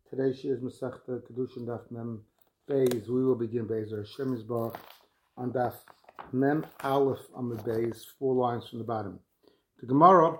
Today she is Masechta Kedushin Daf Mem Beis. We will begin Beis Hashem Yisbarach on Daf Mem Aleph Amud Beis, 4 lines from the bottom. The Gemara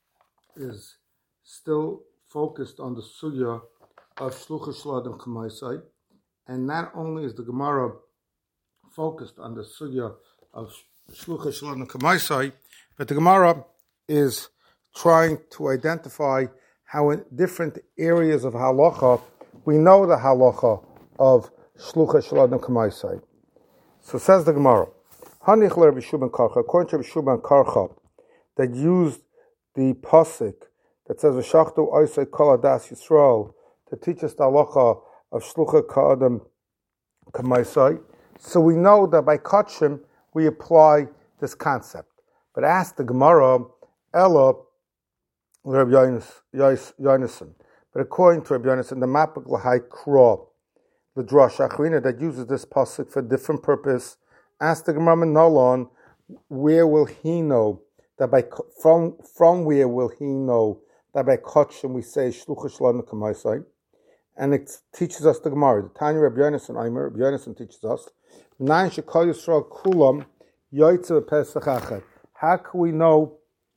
is still focused on the sugya of Shluchah Shel Adam K'maisai, and not only is the Gemara focused on the sugya of Shluchah Shel Adam K'maisai, but the Gemara is trying to identify how in different areas of halacha we know the halacha of Shluchah Shel Adam K'maisai. So says the Gemara, Hanich Rabbi Shua ben Karcha, according to Rabbi Shua ben Karcha, that used the pasuk that says V'shachtu Oisei Kol Adas Yisrael to teach us the halacha of Shluchah Adam K'maisai. So we know that by Kachim we apply this concept. But ask the Gemara, Ella Rabbi Yonason. But according to Rabbi Yonason, the Mapik L'hai Kro, the Drash Achrina that uses this pasuk for a different purpose, ask the Gemara Nolon, where will he know that by from where will he know that by Kachim we say Shluchah Shel Adam K'maisai? And it teaches us the Gemara. The Tanya Rabbi Yonason, Rabbi Yonason teaches us, Nine Shekol Yisrael Kulam Yoytze Pesach Achad. How do we know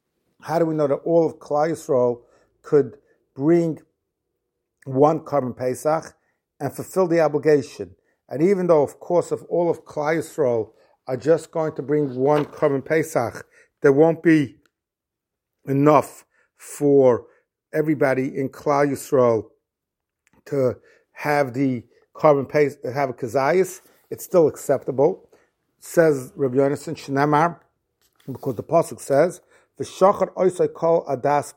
that all of Klal Yisrael could bring one Korban Pesach and fulfill the obligation? And even though, of course, if all of Klal Yisrael are just going to bring one Korban Pesach, there won't be enough for everybody in Klal Yisrael to have the Korban Pesach, have a Kazayas. It's still acceptable. Says Rabbi Yonason, Shnamar, because the pasuk says, "V'shachar oisay kol adas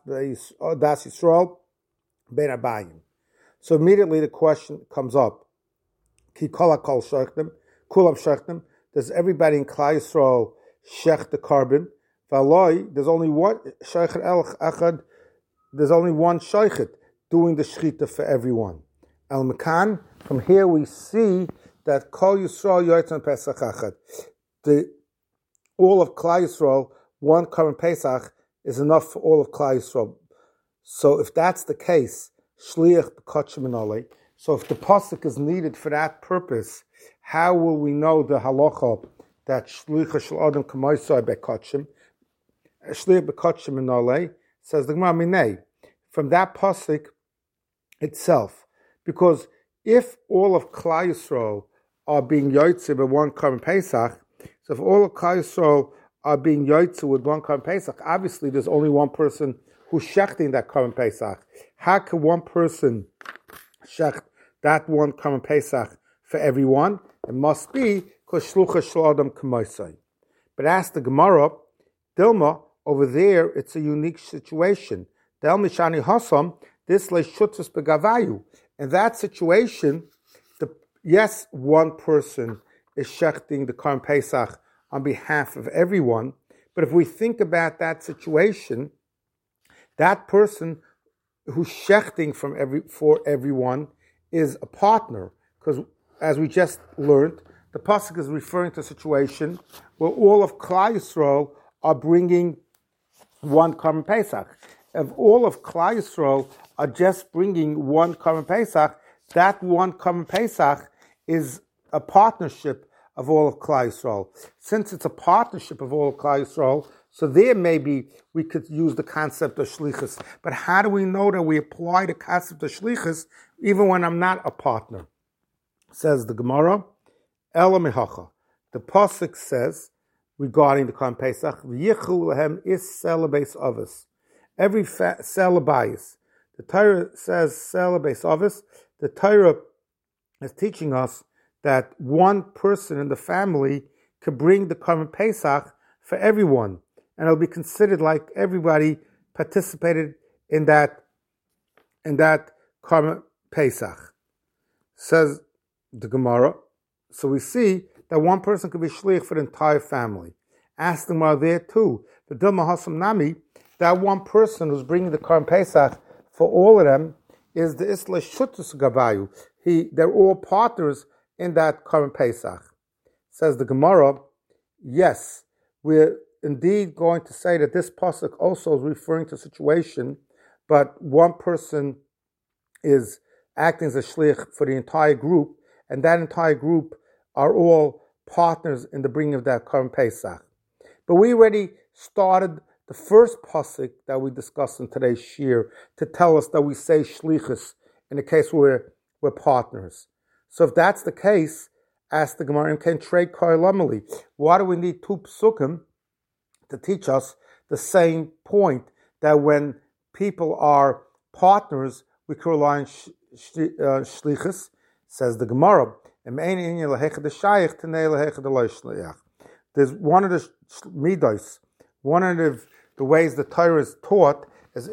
Yisrael ben abayim." So immediately the question comes up: Ki kol hakol shechtem, kulam shechtem. Does everybody in Klal Yisrael shech the carbon? V'aloi, there's only one shechet el echad. There's only one shechet doing the shechita for everyone. El mekan. From here we see that kol Yisrael yoytzon pesach echad. All of Klal Yisrael, one Korban Pesach is enough for all of Klal Yisrael. So if that's the case, Shliach b'Kachim Minolei. So if the pasuk is needed for that purpose, how will we know the halacha that Shliach Shel Adam K'maisai b'Kachim, Shliach b'Kachim Minolei? Says the Gemara Minei, from that pasuk itself, because if all of Klal Yisrael are being yotze by one Korban Pesach, so if all of Klal Yisrael are being yotze with one Korban Pesach, obviously there's only one person who's shechting that Korban Pesach. How can one person shecht that one Korban Pesach for everyone? It must be because Shluchah Shel Adam K'maisai. But ask the Gemara, Dilma, over there it's a unique situation. Del Mishani Hasam, this leishutus begavayu. In that situation, yes, one person is shechting the Korban Pesach on behalf of everyone, but if we think about that situation, that person who's shechting for everyone is a partner, because as we just learned, the pasuk is referring to a situation where all of Klal Yisrael are bringing one Korban Pesach. If all of Klal Yisrael are just bringing one Korban Pesach, that one Korban Pesach is a partnership of all of Klal Yisrael. Since it's a partnership of all of Klal Yisrael, so there maybe we could use the concept of shlichus. But how do we know that we apply the concept of shlichus even when I'm not a partner? Says the Gemara, Ela mehacha. The pasuk says regarding the Korban Pesach, v'yichul lehem is selabes avos. Every selabes. The Torah says selabes avos. The Torah is teaching us that one person in the family could bring the Korban Pesach for everyone, and it'll be considered like everybody participated in that Korban Pesach. Says the Gemara. So we see that one person could be shliach for the entire family. Ask the Gemara there too. The Dilma Hasam Nami, that one person who's bringing the Korban Pesach for all of them is the Isla Shutus Gavayu. They're all partners in that Korban Pesach. Says the Gemara, yes, we're indeed going to say that this pasuk also is referring to a situation, but one person is acting as a shlich for the entire group, and that entire group are all partners in the bringing of that Korban Pesach. But we already started the first pasuk that we discussed in today's shir to tell us that we say shlichus in the case where we're partners. So if that's the case, ask the Gemara, can trade koilamali. Why do we need two psukim to teach us the same point, that when people are partners, we can rely on shlichus? Says the Gemara. There's one of the midos, one of the ways the Torah is taught is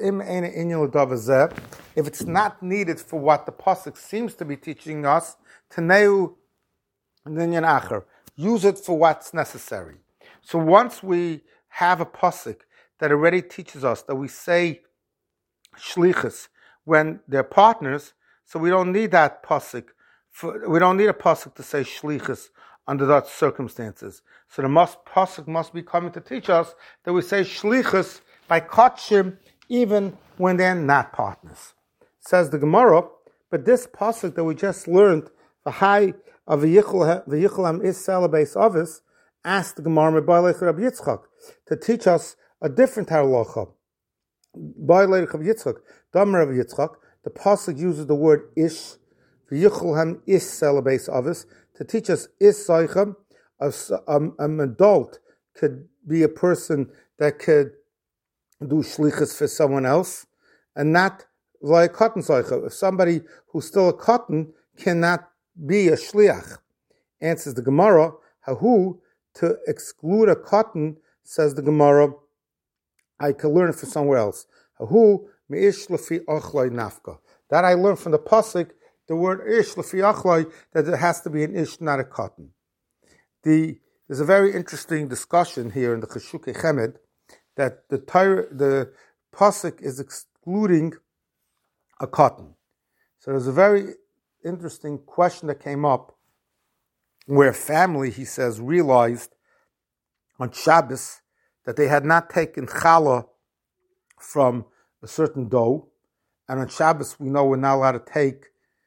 if it's not needed for what the pasuk seems to be teaching us, use it for what's necessary. So once we have a pasuk that already teaches us that we say shlichus when they're partners, so we don't need that pasuk. We don't need a pasuk to say shlichus under those circumstances. So the pasuk must be coming to teach us that we say shlichus by kachim even when they're not partners. Says the Gemara, but this pasuk that we just learned, the high of v'yichulam is beis avis, asked the Gemara Rabbi Yitzchak to teach us a different halacha. Rabbi Yitzchak, Damar Rabbi Yitzchak, the pasuk uses the word ish, v'yichulam is beis avis, to teach us is soichem. An adult could be a person that could do shlichus for someone else, and not like cotton soichem. If somebody who's still a cotton cannot be a shliach, answers the Gemara, hahu, to exclude a cotton, says the Gemara, I can learn it for somewhere else. Hahu meish lefi achloi nafka. That I learned from the pasuk, the word ish lefi achloi, that it has to be an ish, not a cotton. There's a very interesting discussion here in the Cheshukei Chemed that the pasuk is excluding a cotton. So there's a very interesting question that came up where a family, he says, realized on Shabbos that they had not taken challah from a certain dough, and on Shabbos we know we're not allowed to take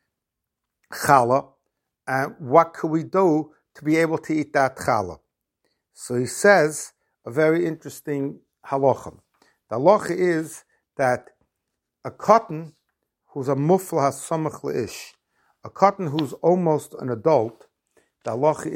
challah, and what could we do to be able to eat that challah? So he says a very interesting halacha. The halacha is that a cotton who's a mufla samach leish, a cotton who's almost an adult, the halacha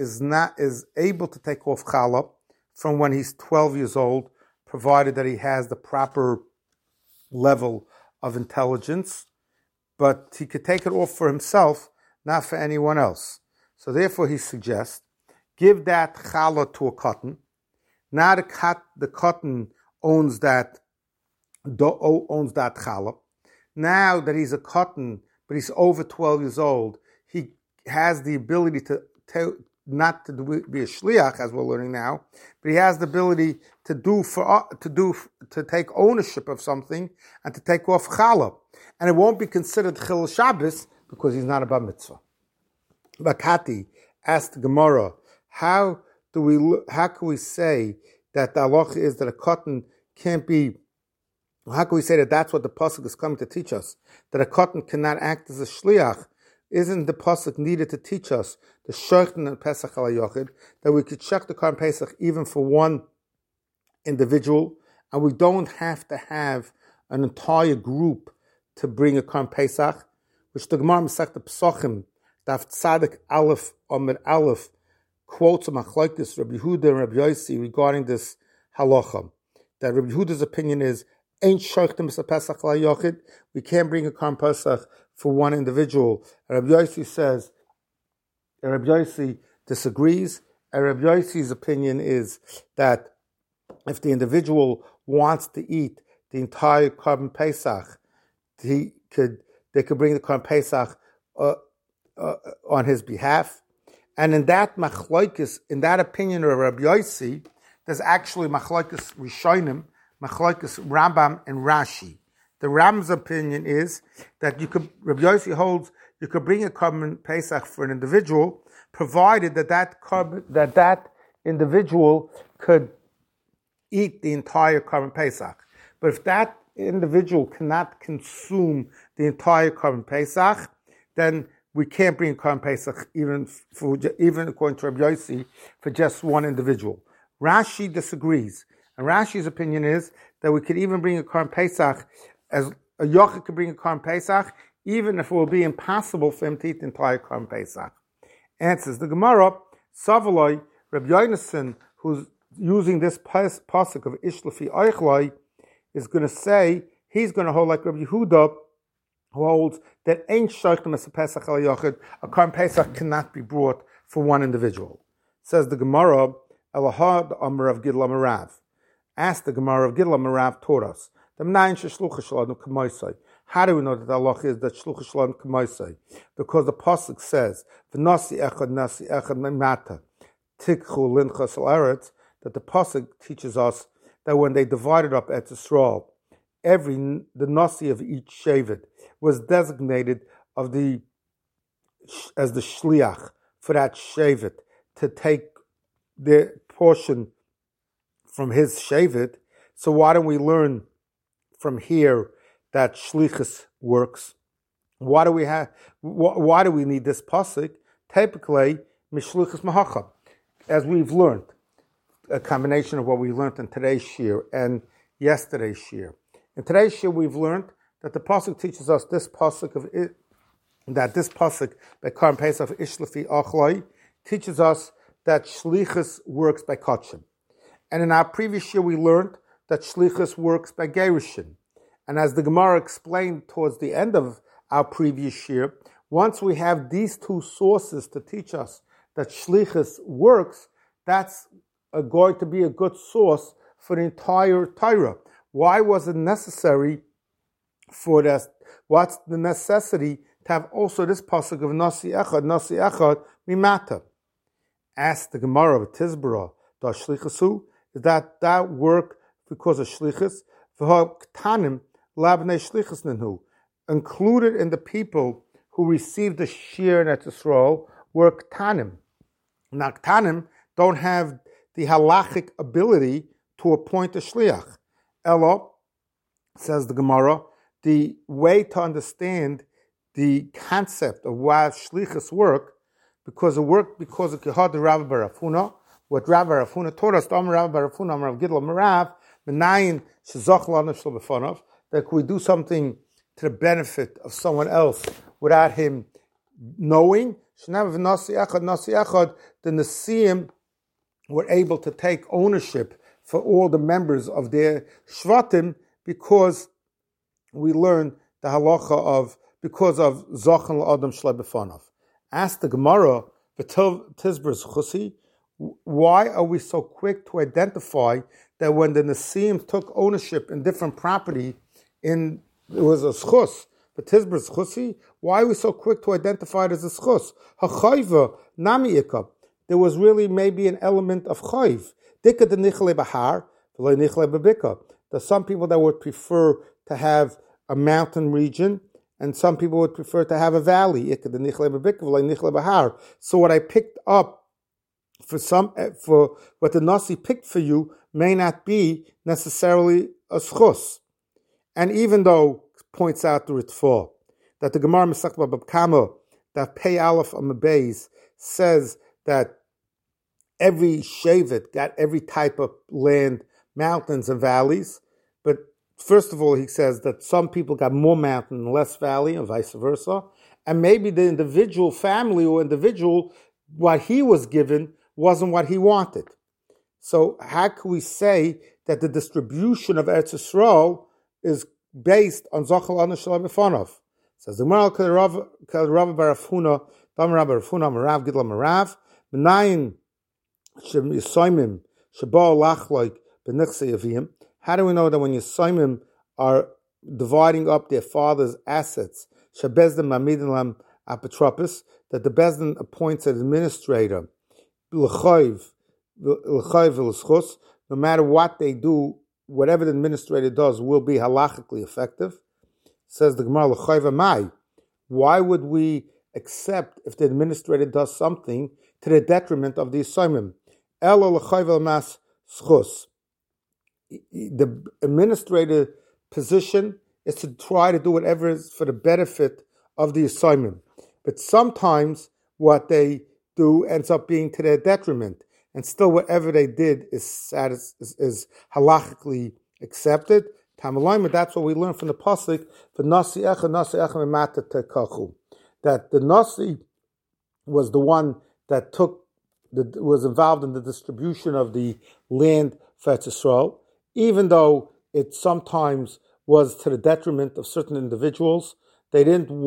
is able to take off challah from when he's 12 years old, provided that he has the proper level of intelligence, but he could take it off for himself, not for anyone else. So therefore he suggests, give that challah to a cotton. Now the cotton owns that challah. Now that he's a cotton, but he's over 12 years old, he has the ability to not to be a shliach, as we're learning now, but he has the ability to take ownership of something and to take off challah, and it won't be considered chil Shabbos because he's not a bar mitzvah. Bakati asked Gemara, how can we say that the halacha is that a cotton can't be? How can we say that that's what the pasuk is coming to teach us? That a cotton cannot act as a shliach? Isn't the pasuk needed to teach us the shorten and Pesach al yochid, that we could check the Korban Pesach even for one individual, and we don't have to have an entire group to bring a Korban Pesach, which the Gemara Masechta Pesachim Daf Tzadik Aleph Amid Aleph quotes a machlokes Rabbi Yehuda and Rabbi Yossi regarding this halacha. That Rabbi Yehuda's opinion is ain't shorten Pesach al yochid. We can't bring a Korban Pesach for one individual. And Rabbi Yossi says, and Rabbi Yossi disagrees, and Rabbi Yossi's opinion is that if the individual wants to eat the entire Korban Pesach, they could bring the Korban Pesach on his behalf. And in that machlokes, in that opinion of Rabbi Yossi, there's actually machlokes Rishonim, machlokes Rambam and Rashi. The Ram's opinion is that Rabbi Yossi holds you could bring a Korban Pesach for an individual, provided that individual could eat the entire Korban Pesach. But if that individual cannot consume the entire Korban Pesach, then we can't bring Korban Pesach even according to Rabbi Yossi for just one individual. Rashi disagrees, and Rashi's opinion is that we could even bring a Korban Pesach, as a Yochid could bring a Korban Pesach, even if it will be impossible for him to eat the entire Korban Pesach. Answers the Gemara, Savaloi, Rabbi Yonason, who's using this pasuk of Ishlefi Eichloi, is going to say, he's going to hold like Rabbi Yehuda, who holds that ain't shaykhim as a Pesach al Yochid, a Korban Pesach cannot be brought for one individual. Says the Gemara, Elahad Amar of Gidla Marav. Asked the Gemara of Gidla Marav taught us, how do we know that the halacha is that shluchah shalom k'maisai? Because the pasuk says, "V'nasi echad memata tikchu linchas al-eretz," that the pasuk teaches us that when they divided up Eretz Yisrael, the nasi of each shevet was designated as the shliach for that shevet to take the portion from his shevet. So why don't we learn from here that shlichus works? Why do we need this pasuk? Typically, mishlichus mahachab, as we've learned, a combination of what we learned in today's shir and yesterday's shir. In today's shir, we've learned that the pasuk teaches us this pasuk by Korban Pesach of Ishlefi Achloi teaches us that shlichus works by kachim. And in our previous year, we learned that shlichus works by gerushin. And as the Gemara explained towards the end of our previous year, once we have these two sources to teach us that shlichus works, that's going to be a good source for the entire Torah. Why was it necessary for this? What's the necessity to have also this pasuk of nasi echad mimata? Ask the Gemara of Tizbara, does shlichusu? Is that work because of shlichus? V'ha'ktanim labnei shlichus ninhu. Included in the people who received the shir in Eretz Yisrael were ktanim. Now ktanim don't have the halachic ability to appoint a shliach. Elo, says the Gemara, the way to understand the concept of why shlichus work, because of Kehad Rav bar Afuna, what Rav bar Afuna taught us, Rav bar Afuna, Rav Gidla Marav, Menayin Shezach Lanu Shel B'Fanav, that we do something to the benefit of someone else without him knowing. The Nesiim were able to take ownership for all the members of their Shvatim because we learned the halacha of Zachan L'Adam Shlei B'Fanav. Ask the Gemara, Tizber's Chusi, why are we so quick to identify that when the Nesiim took ownership in different property, it was a schus, but Tizber's Chusi, why are we so quick to identify it as a schus? Hachayva nami ikab. There was really maybe an element of chayv. Dika de nichle bahar, v'lo nichle bebika. There's some people that would prefer to have a mountain region, and some people would prefer to have a valley. So what I picked up for what the Nasi picked for you may not be necessarily a schus. And even though, points out the Ritva, that the Gemara Masech Bab Kama, that Pei Aleph Amabeis, says that every shevet got every type of land, mountains and valleys, but first of all, he says that some people got more mountain and less valley, and vice versa. And maybe the individual family or individual, what he was given wasn't what he wanted. So how can we say that the distribution of Eretz Yisrael is based on Zachal Anu Shalai B'Fanav? Says the Gemara, Rav bar Afuna, Dam Rav bar Afuna, Marav Gidla Marav, Menayin Shem Yisoimim, Shabal Lachloik, B'Nichse Yavim. How do we know that when Yisoimim are dividing up their father's assets, Shabezdim Mamidin Lam Apotropos, that the Bezdin appoints an administrator, L'chayv L'schus, no matter what they do, whatever the administrator does will be halachically effective. Says the Gemara, L'chayv Amai. Why would we accept if the administrator does something to the detriment of the Yisoimim? Elo L'chayv Mas Schus. The administrator position is to try to do whatever is for the benefit of the assignment. But sometimes what they do ends up being to their detriment, and still whatever they did is halachically accepted. That's what we learn from the pasuk for Nasi Echa Memata Tekachu, that the Nasi was the one that was involved in the distribution of the land for Eretz Yisrael, even though it sometimes was to the detriment of certain individuals. They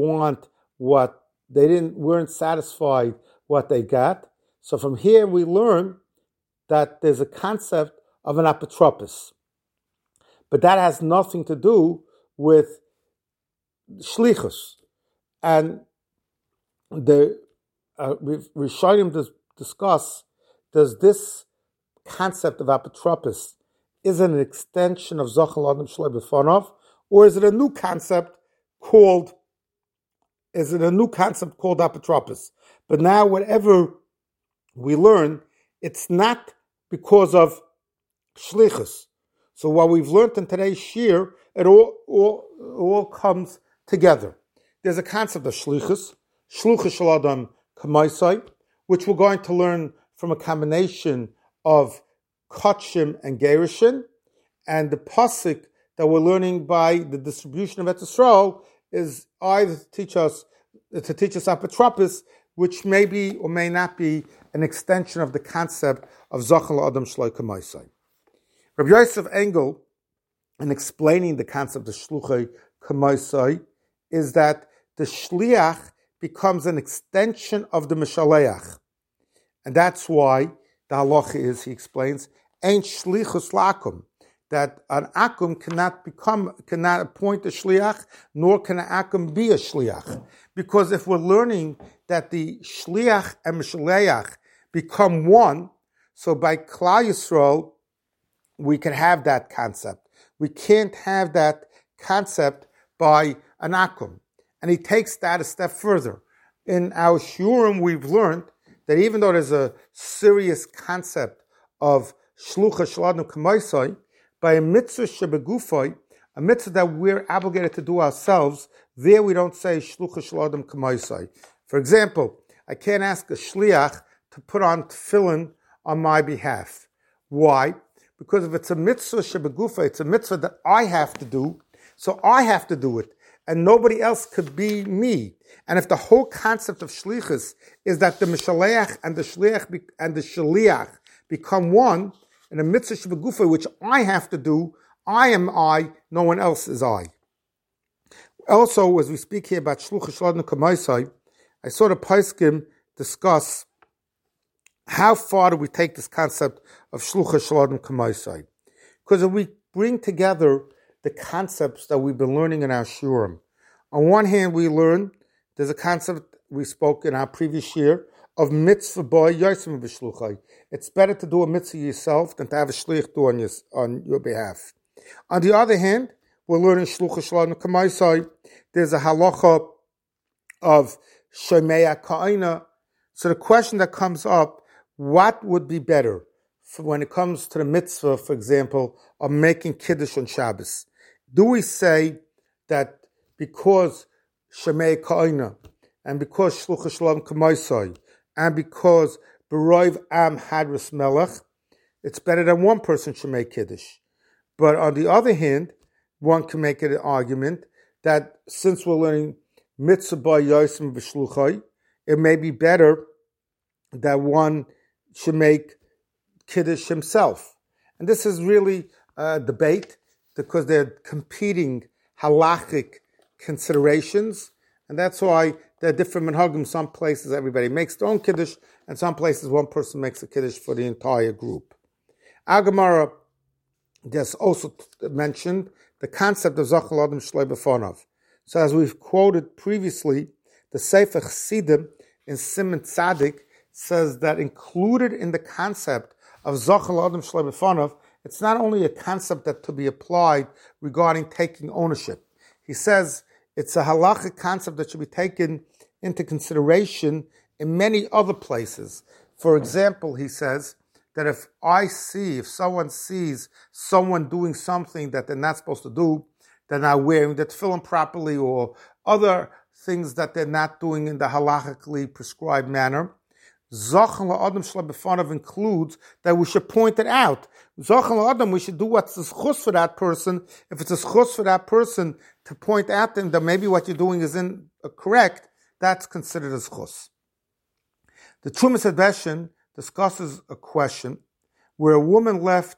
weren't satisfied what they got. So from here we learn that there's a concept of an apotropos. But that has nothing to do with shlichus. And the Rishonim discuss, does this concept of apotropos, is it an extension of Zochel Adam Shloi B'Fanov, or is it a new concept called apotropos? But now whatever we learn, it's not because of shlichus. So what we've learned in today's shir, it all comes together. There's a concept of shlichus shel adam kamaisai, which we're going to learn from a combination of kachim and gerushin, and the pasuk that we're learning by the distribution of Eretz Yisrael is either to teach us apotropos, which may be or may not be an extension of the concept of Zochel Adam Shloi Kamaisai. Rabbi Yosef Engel, in explaining the concept of Shluchei Kamaisai, is that the Shliach becomes an extension of the Mishaleach. And that's why the halacha is, he explains, ain't Shlichus Lakum, that an Akum cannot appoint a Shliach, nor can an Akum be a Shliach. Because if we're learning that the Shliach and Mishaleach become one, so by Klal Yisrael, we can have that concept. We can't have that concept by an Akum. And he takes that a step further. In our Shurim, we've learned that even though there's a serious concept of Shlucha Shladnu Kamaisai, by a mitzvah shebegufai, a mitzvah that we're obligated to do ourselves, there we don't say Shlucha Shladnu Kamaisai. For example, I can't ask a shliach to put on tefillin on my behalf. Why? Because if it's a mitzvah shebegufa, it's a mitzvah that I have to do, so I have to do it, and nobody else could be me. And if the whole concept of shlichus is that the mishaleach and the shliach become one, in a mitzvah shebegufa, which I have to do, I am I, no one else is I. Also, as we speak here about shlucha shladnu kamaisai, I saw the Paiskim discuss how far do we take this concept of shlucha shladnu kamaisai. Because if we bring together the concepts that we've been learning in our shurim, on one hand we learn there's a concept we spoke in our previous year of mitzvah boy yosim b'shluchai. It's better to do a mitzvah yourself than to have a shlich do on your behalf. On the other hand, we're learning shlucha shladnu kamaisai. There's a halacha of shomea ka'ina. So the question that comes up, what would be better when it comes to the mitzvah, for example, of making kiddush on Shabbos? Do we say that because shomea ka'ina and because shlucha shladnu kamaisai and because B'roiv Am Hadras Melech, it's better than one person should make Kiddush. But on the other hand, one can make an argument that since we're learning Mitzvah Ba Yosim V'Shluchai, it may be better that one should make Kiddush himself. And this is really a debate because they're competing halachic considerations, and that's why there are different minhagim. Some places everybody makes their own Kiddush, and some places one person makes a Kiddush for the entire group. Our Gemara just also mentioned the concept of Zochel Adam Shloi B'Fanov. So as we've quoted previously, the Sefer Chassidim in Siman Tzadik says that included in the concept of Zochel Adam Shloi B'Fanov, it's not only a concept that to be applied regarding taking ownership. He says it's a halachic concept that should be taken into consideration in many other places. For example, he says that if someone sees someone doing something that they're not supposed to do, they're not wearing the tefillin properly, or other things that they're not doing in the halachically prescribed manner. Zachan la'adam shel b'fanav includes that we should point it out. Zachan la'adam, we should do what's the schus for that person. If it's a schus for that person to point out to them that maybe what you're doing is incorrect, that's considered a schus. The Trumas Hadeshin discusses a question where a woman left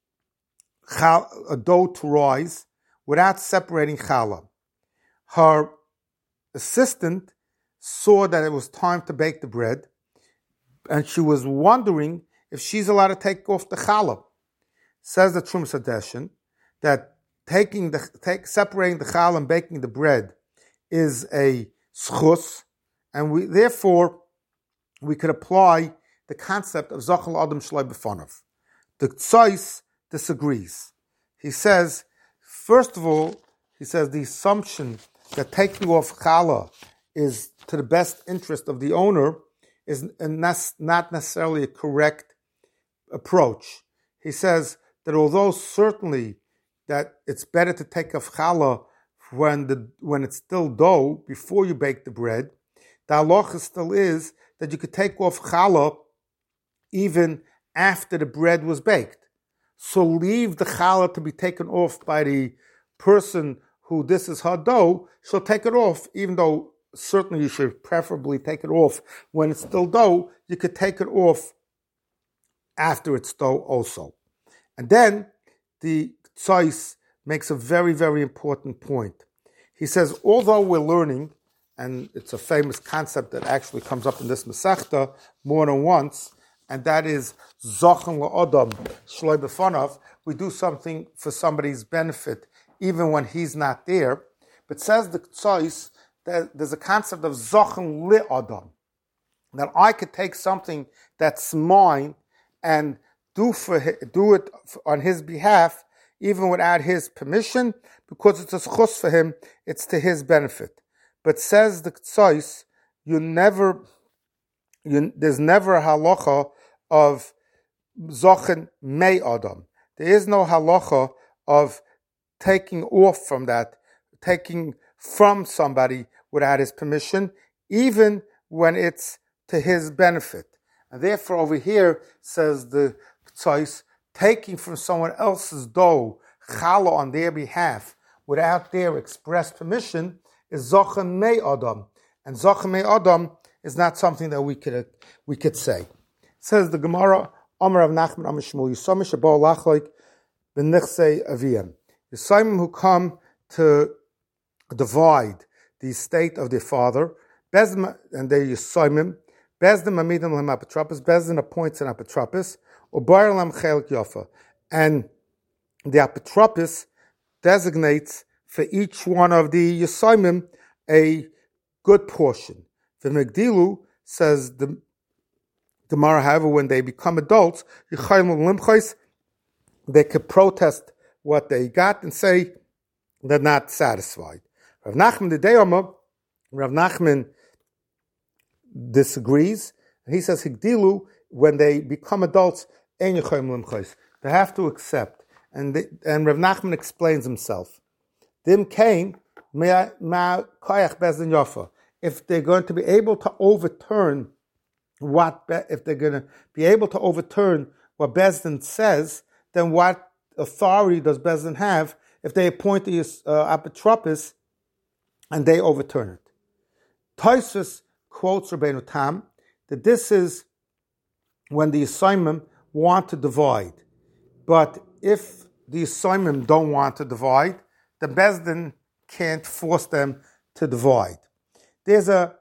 a dough to rise without separating challah. Her assistant saw that it was time to bake the bread, and she was wondering if she's allowed to take off the challah. Says the Trumas Hadeshin that separating the challah and baking the bread is a schus, and therefore we could apply the concept of Zachal Adam Shloi B'fanav. The Tzais disagrees. He says, first of all, the assumption that taking off challah is to the best interest of the owner is not necessarily a correct approach. He says that although certainly that it's better to take off challah when it's still dough before you bake the bread, the halacha still is that you could take off challah even after the bread was baked. So leave the challah to be taken off by the person who this is her dough. She'll take it off, even though certainly you should preferably take it off when it's still dough. You could take it off after it's dough also. And then the Tzais makes a very, very important point. He says, although we're learning, and it's a famous concept that actually comes up in this Masechta more than once, and that is Zachan la'adam shloi b'fanav. We do something for somebody's benefit, even when he's not there. But says the Tzais that there's a concept of Zachan li'adam, that I could take something that's mine and do it on his behalf, even without his permission, because it's a schus for him, it's to his benefit. But says the Tzais, there's never a halacha of Zachan mei adam. There is no halacha of taking off from that, taking from somebody without his permission, even when it's to his benefit. And therefore over here, says the Tzais, taking from someone else's dough, challah on their behalf, without their express permission, is Zachan mei adam. And Zachan mei adam is not something that we could say. Says the Gemara, Amar Rav Nachman Amar Shmuel, Yisomim sheba'u lachloik b'nichsei aviyim. Yisomim who come to divide the estate of their father, and they Yisomim, Bezdin Mamidim Lam Apotropos, Bezdin appoints an Apotropos, Ubayr Lam Chelik Yofa, and the Apotropos designates for each one of the Yisomim a good portion. The Megdilu says the Gemara, however, when they become adults, they could protest what they got and say they're not satisfied. Rav Nachman the Deyama, Rav Nachman disagrees, and he says Higdilu, when they become adults, they have to accept. And Rav Nachman explains himself. Dim came if they're going to be able to overturn what Bezdin says, then what authority does Bezdin have if they appoint the Apotropos and they overturn it? Tosfos quotes Rabbeinu Tam that this is when the Yisomim want to divide. But if the Yisomim don't want to divide, the Bezdin can't force them to divide. The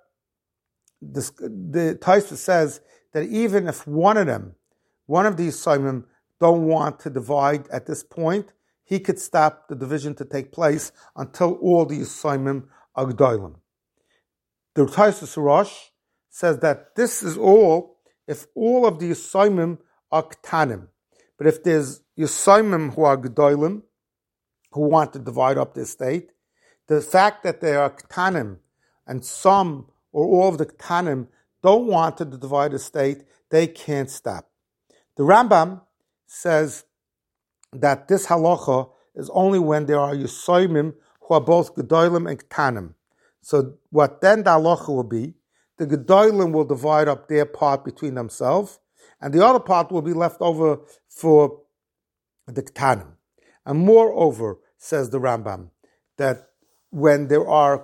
Tosfos says that even if one of the Yisomim don't want to divide at this point, he could stop the division to take place until all the Yisomim are Gdolim. The Tosfos Rosh says that this is all if all of the Yisomim are Ktanim. But if there's Yisomim who are Gdolim, who want to divide up the estate, the fact that they are Ktanim and some or all of the Ktanim don't want to divide the estate, they can't stop. The Rambam says that this halacha is only when there are Yusoimim who are both Gedolim and Ktanim. So what then the halacha will be, the Gedolim will divide up their part between themselves, and the other part will be left over for the Ktanim. And moreover, says the Rambam, that when there are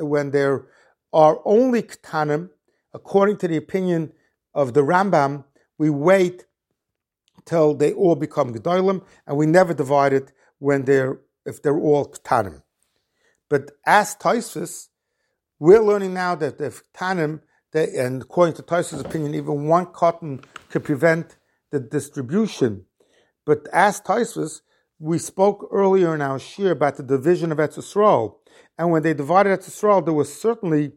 only Ktanim, according to the opinion of the Rambam, we wait till they all become Gedolim, and we never divide it if they're all Ktanim. But as Tosfos, we're learning now that if Ktanim, and according to Tosfos' opinion, even one cotton could prevent the distribution. But as Tosfos, we spoke earlier in our shir about the division of Eretz Yisrael, and when they divided Eretz Yisrael, there was certainly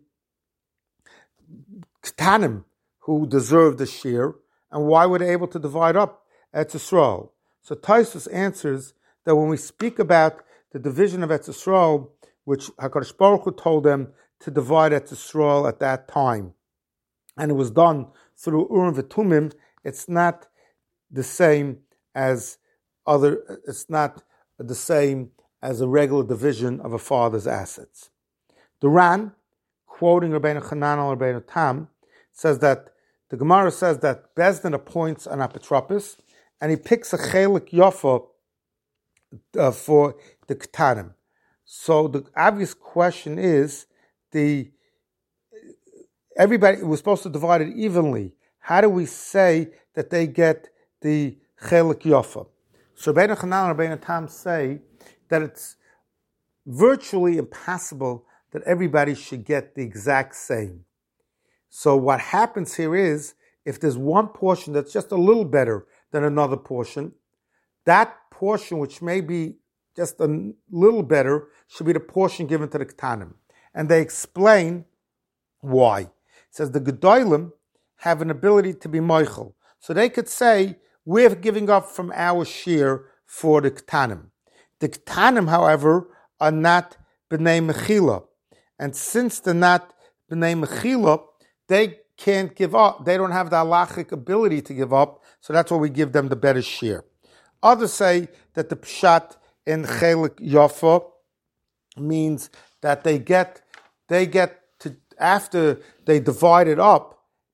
Ktanim who deserved the shir, and why were they able to divide up Eretz Yisrael? So Tosfos answers that when we speak about the division of Eretz Yisrael, which HaKadosh Baruch Hu told them to divide Eretz Yisrael at that time, and it was done through Urim v'Tumim, it's not the same as it's not the same as a regular division of a father's assets. The Ran, quoting Rabbeinu Chanan and Rabbeinu Tam, says that the Gemara says that Bezdin appoints an apotropos, and he picks a chelik yofa for the Ktanim. So the obvious question is, everybody was supposed to divide it evenly. How do we say that they get the chelik yofa? So Rabbeinu Chanan and Rabbeinu Tam say that it's virtually impossible that everybody should get the exact same. So what happens here is, if there's one portion that's just a little better than another portion, that portion which may be just a little better should be the portion given to the Ktanim. And they explain why. It says the Gedolim have an ability to be moichel. So they could say, we're giving up from our share for the Ktanim. The Ktanim, however, are not B'nai Mechila. And since they're not B'nai Mechila, they can't give up. They don't have the halachic ability to give up, so that's why we give them the better share. Others say that the pshat in Chelik Yafa means that they get to, after they divide it up,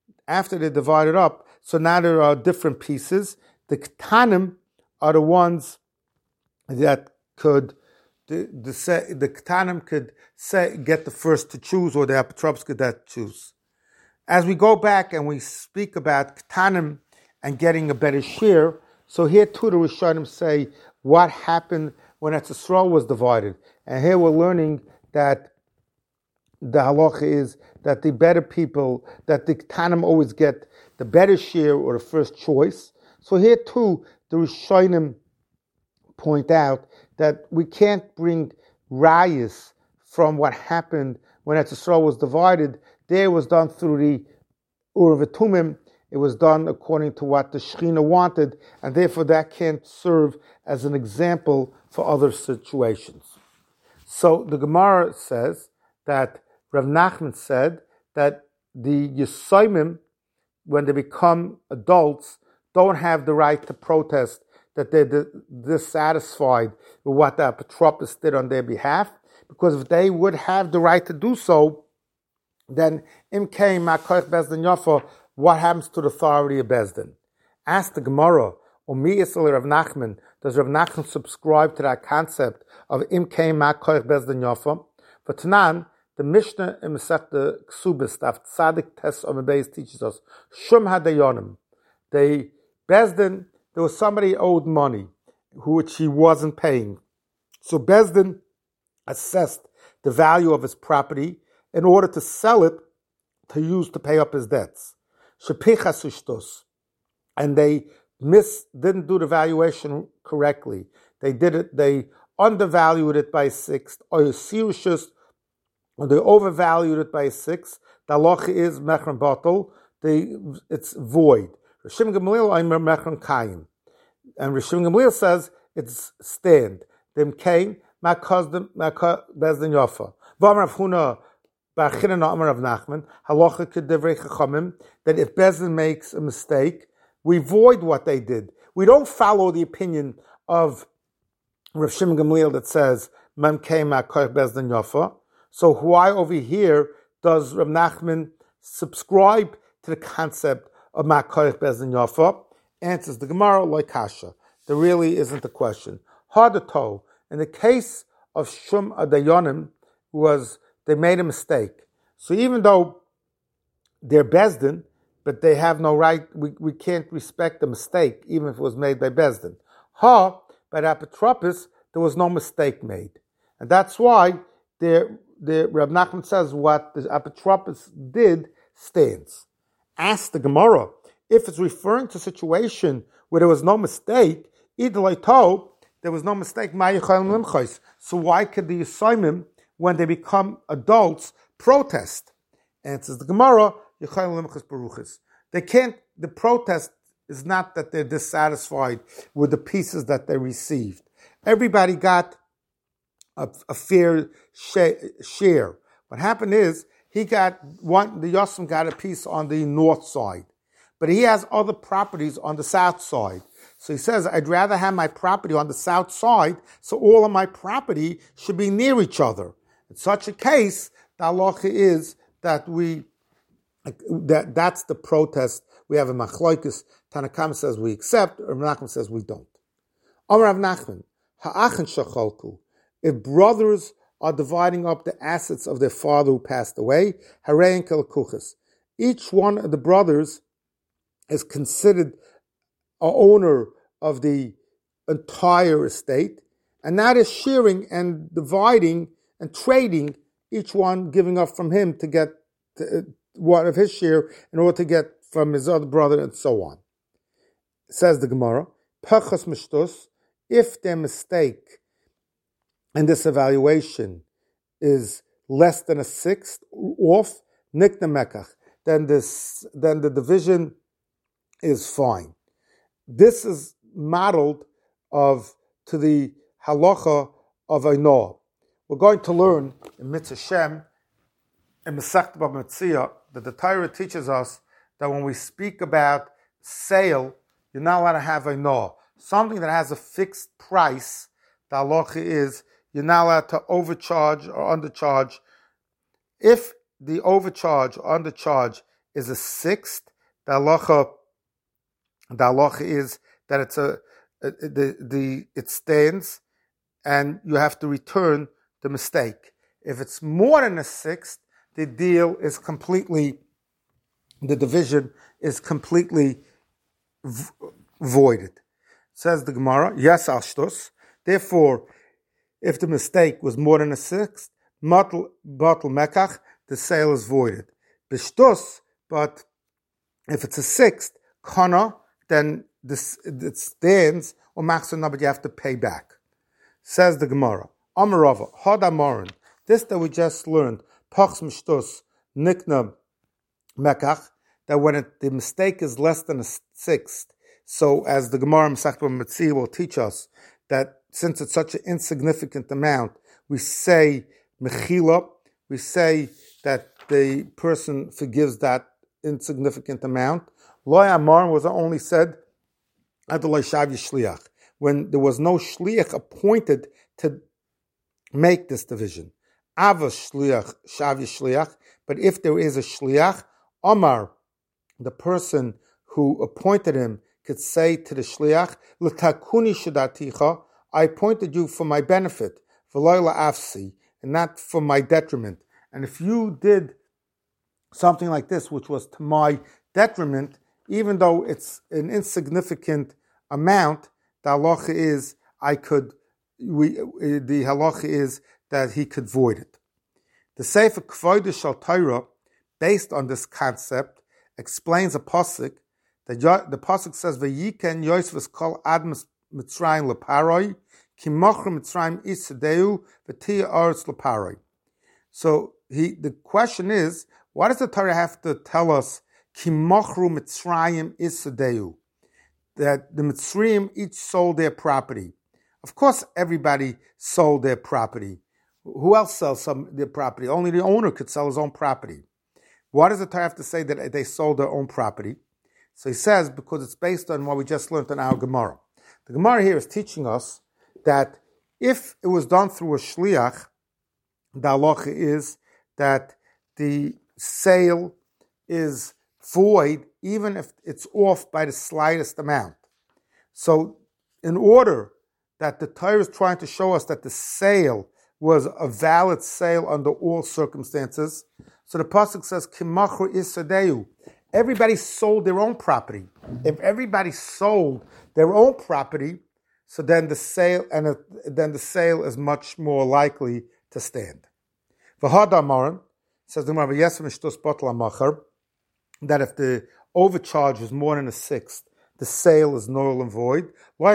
so now there are different pieces. The Ktanim are the ones that could, the Ktanim could get the first to choose, or the Apotropos could choose. As we go back and we speak about Ktanim and getting a better share, so here too the Rishonim say what happened when Eretz Yisrael was divided. And here we're learning that the halacha is that the better people, that the Ktanim always get the better share or the first choice. So here too, the Rishonim point out that we can't bring rayas from what happened when Eretz Yisrael was divided. There it was done through the Urim v'Tumim. It was done according to what the Shechina wanted, and therefore that can't serve as an example for other situations. So the Gemara says that Rav Nachman said that the Yisoimim, when they become adults, don't have the right to protest that they're dissatisfied with what the Apotropos did on their behalf, because if they would have the right to do so, then Imkei Ma'koich Bezdin Yafa, what happens to the authority of Bezdin? Ask the Gemara, Umi Yisrael Rav Nachman, does Rav Nachman subscribe to that concept of Imkei Ma'koich Bezdin Yafa? For Tanan, the Mishnah in Masechta Ksubis, Daf Tzadik Tes Omebeis teaches us, Shum Hadayonim. Bezdin, there was somebody owed money, which he wasn't paying. So Bezdin assessed the value of his property in order to sell it to use to pay up his debts. Shepechasushtos, and they didn't do the valuation correctly. They undervalued it by a sixth, or they overvalued it by a sixth. The halacha is mechron batel, it's void. Rishim Gamliel Aimer mechron kayim, and Rishim Gamliel says it's stand. Them came Bezdin Yafa. V'amar Avchuna Ba'achina Amar of Nachman halacha kedevrei chachamim, that if Bezdin makes a mistake, we void what they did. We don't follow the opinion of Rav Shimon Gamliel that says Mem Kema Koich Bezdin Yafa. So why over here does Rav Nachman subscribe to the concept of Ma Koich Bezdin Yafa? Answers the Gemara like Kasha. There really isn't a question. Hadato, in the case of Shum Adayonim, they made a mistake. So even though they're Bezdin, but they have no right, we can't respect the mistake, even if it was made by Bezdin. By the Apotropos, there was no mistake made. And that's why the Rab Nachman says what the Apotropos did stands. Ask the Gemara, if it's referring to a situation where there was no mistake, there was no mistake, so why could the Yisayimim, when they become adults, protest? Answers the Gemara, they can't, the protest is not that they're dissatisfied with the pieces that they received. Everybody got a fair share. What happened is, the Yosem got a piece on the north side, but he has other properties on the south side. So he says, I'd rather have my property on the south side, so all of my property should be near each other. In such a case, the halacha is that that's the protest. We have a machlokes. Tanakam says we accept, or Menachem says we don't. Amar Rav Nachman, ha'achen shacholku. If brothers are dividing up the assets of their father who passed away, harein kelkuchas. Each one of the brothers is considered an owner of the entire estate, and that is sharing and dividing and trading, each one giving up from him to get one of his share in order to get from his other brother, and so on. Says the Gemara, Pachas Mishtus, if their mistake in this evaluation is less than a sixth off, Nikna Mekach, then the division is fine. This is modeled to the halacha of Einoah. We're going to learn in Mitzvah Shem, in Masechet Bava Metzia, that the Torah teaches us that when we speak about sale, you're not allowed to have Einoah. Something that has a fixed price, the halacha is you're not allowed to overcharge or undercharge. If the overcharge or undercharge is a sixth, the halacha is that it stands, and you have to return the mistake. If it's more than a sixth, the division is completely voided. Says the Gemara, yes, Ashtos. Therefore, if the mistake was more than a sixth, batel mekach, the sale is voided. Bishtos, but if it's a sixth, kana, then it stands, or maxana, but you have to pay back. Says the Gemara, Amarava, Had Amarin, this that we just learned, Pachs Mishtos, Nikna Mekach, that when the mistake is less than a sixth, so as the Gemara Masechet Bava Metzia will teach us, that since it's such an insignificant amount, we say Mechila, we say that the person forgives that insignificant amount. Loy Amar was only said Adolai Shav Shliach, when there was no Shliach appointed to make this division. Ava Shliach, Shav Shliach, but if there is a Shliach, Amar, the person who appointed him, could say to the Shliach, L'takuni shadaticha, I appointed you for my benefit, v'loy la'afsi, and not for my detriment. And if you did something like this, which was to my detriment, even though it's an insignificant amount, the halacha is that he could void it. The Sefer Kvodah Shal Torah, based on this concept, explains a pasuk. The pasuk says, "Vayiken Yosef kol ad Mitzrayim leparoi, ki mochru Mitzrayim isadeu v'tia aretz leparoi." So the question is, why does the Torah have to tell us ki mochru Mitzrayim isadeu, that the Mitzrayim each sold their property? Of course, everybody sold their property. Who else sells their property? Only the owner could sell his own property. Why does the Torah have to say that they sold their own property? So he says, because it's based on what we just learned in our Gemara. The Gemara here is teaching us that If it was done through a shliach, the halacha is that the sale is void even if it's off by the slightest amount. So in order that the Torah is trying to show us that the sale was a valid sale under all circumstances, so the pasuk says, Kimachru isadeu. Everybody sold their own property. If everybody sold their own property, so then the sale is much more likely to stand. V'hadamaran says the Gemara, that if the overcharge was more than a sixth, the sale is null and void.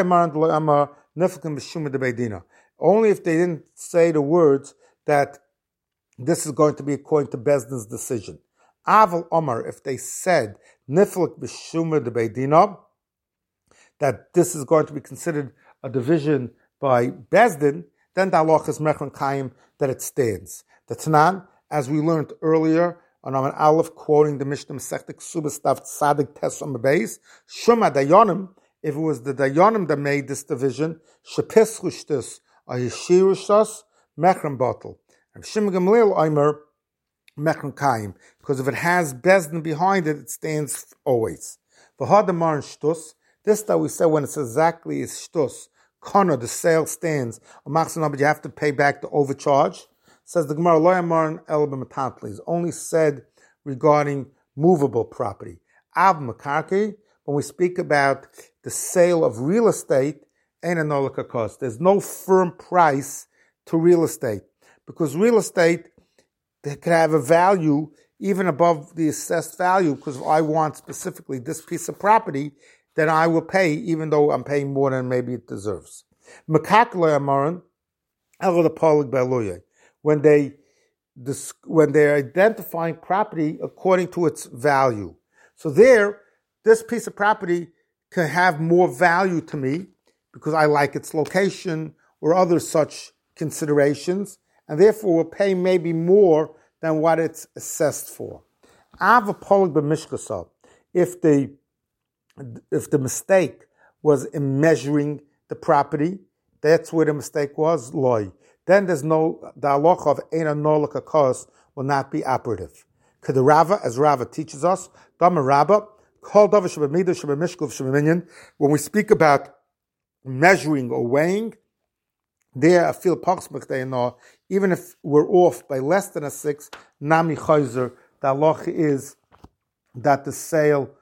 Only if they didn't say the words that this is going to be according to Bezdin's decision. Aval Omar, if they said niflik b'shuma de beidina, that this is going to be considered a division by Bezdin, then the halacha is mechron kayim, that it stands. The Tanan, as we learned earlier, on Aman Aleph, quoting the Mishnah Masechta Ksubas Tav Tzadik Tes on the base, Shuma Dayanim, if it was the Dayanim that made this division, Shepeschu Shtus, a Yeshiru Shtus, Mechron Bottle. And Shimon Gamliel Omer, Mechron Kayim, because if it has Bezdin behind it, it stands always. V'hadamar and Shtus, this that we say when it's exactly is Shtus, Kana, the sale stands, but you have to pay back the overcharge. Says the Gemara, Lo Yamaran El B'Matantli, is only said regarding movable property. Av Makarki, when we speak about the sale of real estate, ain't a nolika cost. There's no firm price to real estate, because real estate, they could have a value even above the assessed value, because if I want specifically this piece of property, then I will pay, even though I'm paying more than maybe it deserves. Makak Lo Yamaran El Polig Be'Loye. When they're identifying property according to its value. So this piece of property can have more value to me because I like its location or other such considerations, and therefore will pay maybe more than what it's assessed for. If the mistake was in measuring the property, that's where the mistake was, loy. Then the halacha of Eina Nolika cost will not be operative. Rava, as Rava teaches us, Dama Rabba, when we speak about measuring or weighing, there even if we're off by less than a six, Nami Chayzer, the halacha is that the sale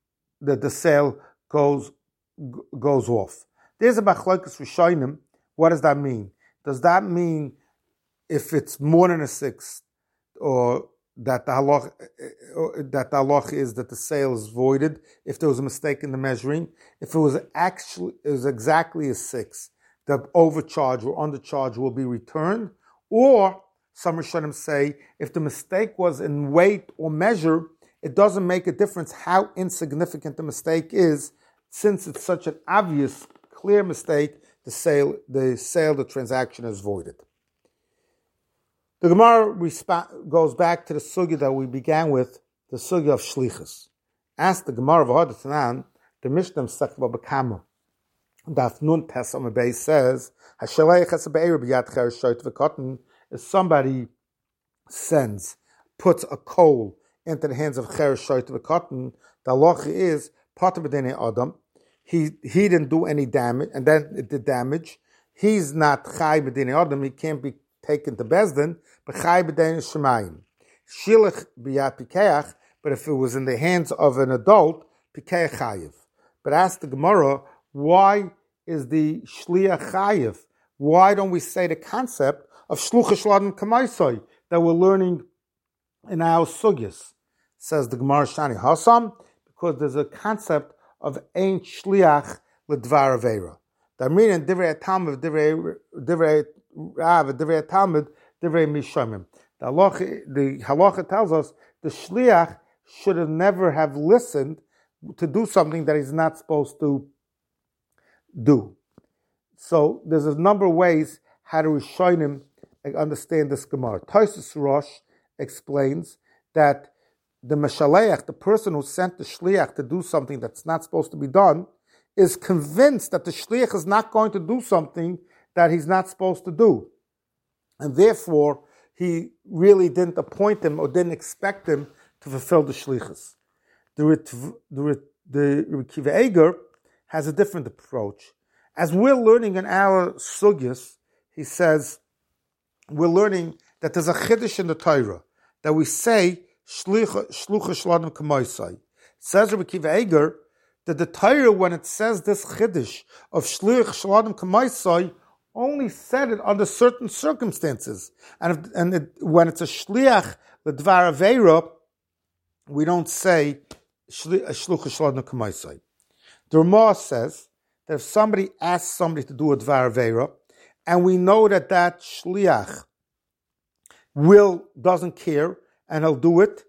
goes off. There's a machlokes rishonim. What does that mean? Does that mean if it's more than a sixth, or that the halacha is that the sale is voided if there was a mistake in the measuring? If it was exactly a sixth, the overcharge or undercharge will be returned. Or some Rishonim say if the mistake was in weight or measure, it doesn't make a difference how insignificant the mistake is, since it's such an obvious, clear mistake. The transaction is voided. The Gemara goes back to the sugya that we began with, the sugya of shlichus. Ask the Gemara of Hadatanan, the Mishnah Masechta Baba Kama, Daf Nun Tes on the base says, if somebody puts a coal into the hands of Cheresh Shoyt V'Katan, the halacha is Pater B'Dinei Adam. He didn't do any damage, and then it did damage. He's not Chai B'Dinei Adam. He can't be taken to Bezdin, but Chai B'Dinei Shemayim. Shilach B'Yat Pikeach, but if it was in the hands of an adult, Pikeach Chayiv. But ask the Gemara, why is the Shliach Chayiv? Why don't we say the concept of Shlucha Shladim Kamaisoi that we're learning in our sugyas? Says the Gemara Shani Hasam, because there's a concept of Ein Shliach L'Dvar Aveira. The meaning in Divrei Talmud, Divrei Talmud, Divrei Mishomim. The halacha tells us the Shliach should have never have listened to do something that he's not supposed to do. So there's a number of ways how to Rishonim understand this Gemara. Tosfos Rosh explains that the Meshaleach, the person who sent the Shliach to do something that's not supposed to be done, is convinced that the Shliach is not going to do something that he's not supposed to do. And therefore, he really didn't appoint him or didn't expect him to fulfill the shlichus. The Kiva Eger has a different approach. As we're learning in our sugyas, he says, we're learning that there's a chiddush in the Torah, that we say, shlucha shladim k'moisai. Says Rabbi Kiva Eger, that the Torah, when it says this chiddush of shluch shladim k'moisai, only said it under certain circumstances. When it's a shliach l'dvar aveira, we don't say shluch shladim k'moisai. The Ramah says that if somebody asks somebody to do a dvar aveira, and we know that shliach doesn't care and he'll do it,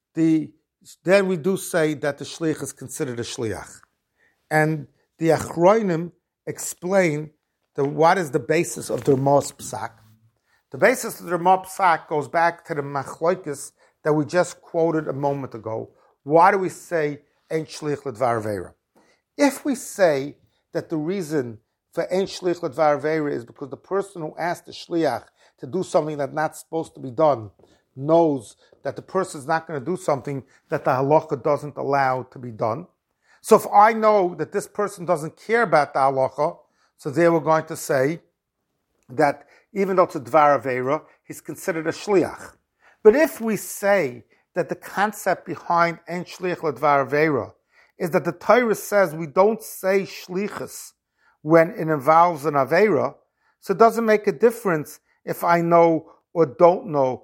then we do say that the shliach is considered a shliach. And the Achronim explain what is the basis of the Ramah's psak. The basis of the Ramah's psak goes back to the machloikis that we just quoted a moment ago. Why do we say ein shliach l'dvar aveira? If we say that the reason for ein shliach l'dvar aveira is because the person who asked the shliach to do something that's not supposed to be done knows that the person is not going to do something that the halacha doesn't allow to be done. So if I know that this person doesn't care about the halacha, so they were going to say that even though it's a dvar aveira, he's considered a shliach. But if we say that the concept behind ein shliach l'dvar aveira is that the Torah says we don't say shlichus when it involves an aveira, so it doesn't make a difference if I know or don't know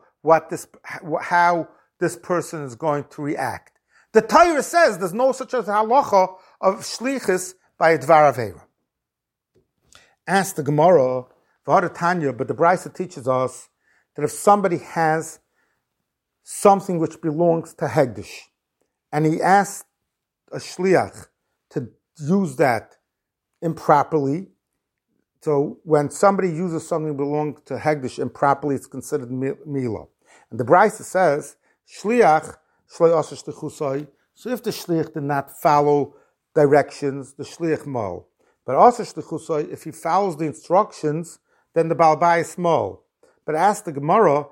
how this person is going to react. The Torah says there's no such as halacha of shlichus by a dvar aveira. Ask the Gemara, Tanya, but the Brisa teaches us that if somebody has something which belongs to Hegdish, and he asks a shliach to use that improperly, so when somebody uses something belonging to Hegdish improperly, it's considered Mila. And the Brisa says, shliach, shloi asa shlichusai, so if the shliach did not follow directions, the shliach mal. But also shlichusai, if he follows the instructions, then the Baal Bayis mal. But ask the Gemara,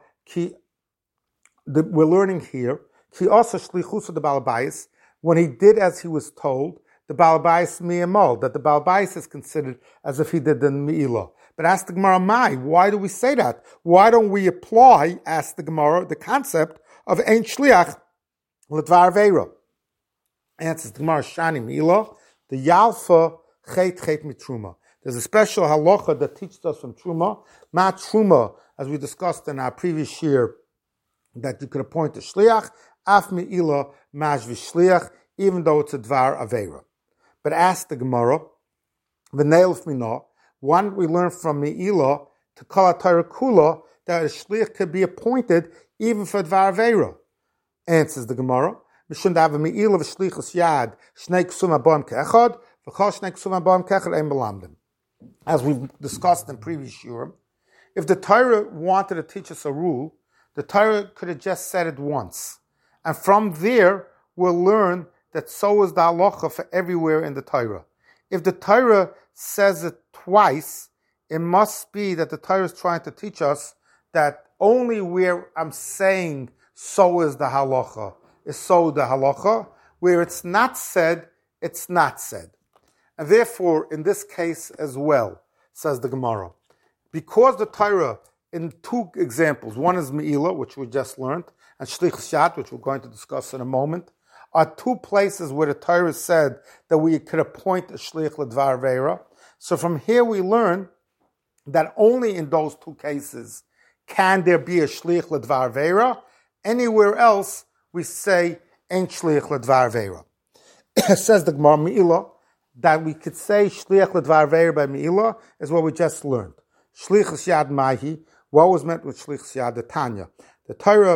we're learning here, ki also shlichusa the Baal Bayis, when he did as he was told, the Baal Bayis mi'amal, that the Baal Bayis is considered as if he did the mi'ilah. But ask the Gemara, why do we say that? Why don't we apply, ask the Gemara, the concept of ein shliach l'dvar aveira? Answers the Gemara, shani mi'ilah, the yalfa chet mitruma. There's a special halacha that teaches us from truma, ma truma, as we discussed in our previous year, that you could appoint a shliach, af mi'ilah maj v'shliach, even though it's a dvar aveira. But ask the Gemara, v'neilf minah, one we learn from mi'ilah to kol ha'Torah kula that a shliach could be appointed even for dvar aveira. Answers the Gemara, mishun da'ava mi'ilah v'shlichus yad shnei ksum ha'bam ke'echad v'chol shnei ksum ha'bam ke'echad ein belamdim. As we've discussed in previous year, if the Torah wanted to teach us a rule, the Torah could have just said it once. And from there, we'll learn that so is the halacha for everywhere in the Torah. If the Torah says it twice, it must be that the Torah is trying to teach us that only where I'm saying so is the halacha, is so the halacha. Where it's not said, it's not said. And therefore, in this case as well, says the Gemara, because the Torah, in two examples, one is Me'ilah, which we just learned, and Shlich Shat, which we're going to discuss in a moment, are two places where the Torah said that we could appoint a Shlich L'Dvar Aveira. So from here we learn that only in those two cases can there be a Shlich L'Dvar Aveira. Anywhere else we say ain't Shlich L'Dvar Aveira. Says the Gemara Me'ilah, that we could say Shlich L'Dvar Aveira by Me'ilah is what we just learned. Shlich Yad Mahi, what was meant with Shlich Yad the Tanya? The Torah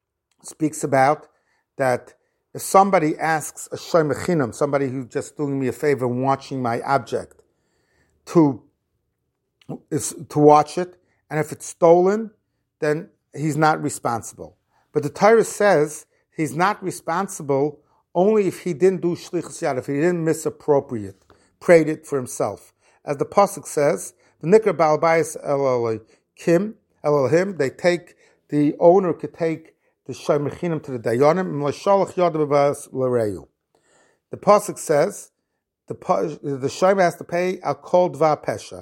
speaks about that if somebody asks a shoymechinam, somebody who's just doing me a favor and watching my object, to watch it, and if it's stolen, then he's not responsible. But the Torah says he's not responsible only if he didn't do shlichus yad, if he didn't misappropriate, prayed it for himself. As the pasuk says, The nikra balbayis elohim. They take, the owner could take the shaymechinim to the dayanim. The pasuk says the shaymer has to pay al kol dvar pesha.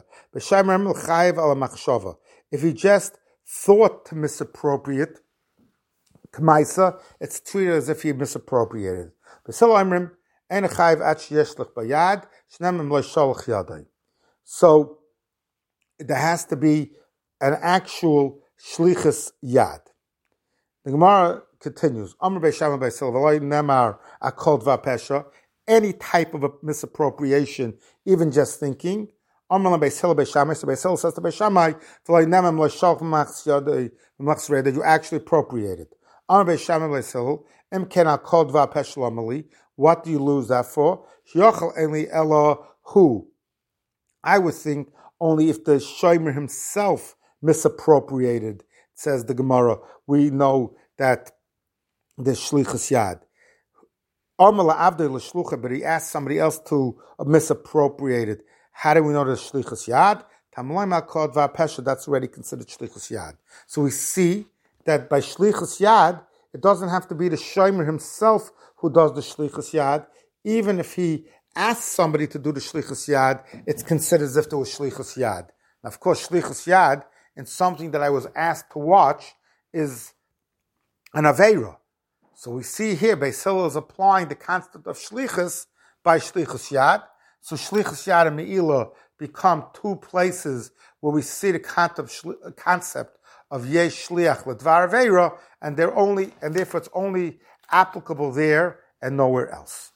If he just thought to misappropriate k'maisa, it's treated as if he misappropriated. So there has to be an actual shlichus yad. The Gemara continues. Any type of a misappropriation, even just thinking. So Beis Hillel says to Beis Shammai, that you actually appropriated. What do you lose that for? I would think only if the shomer himself misappropriated, says the Gemara, we know that the shlichus yad. But he asked somebody else to misappropriate it. How do we know the shlichus yad? That's already considered shlichus yad. So we see that by shlichus yad, it doesn't have to be the shomer himself who does the shlichus yad. Even if he asks somebody to do the shlichus yad, it's considered as if there was shlichus yad. Now, of course, shlichus yad in something that I was asked to watch is an aveira. So we see here, Beis Hillel is applying the concept of shlichus by shlichus yad. So shlichus yad and me'ilah become two places where we see the concept of yesh shliach ledvar aveira, and therefore it's only applicable there and nowhere else.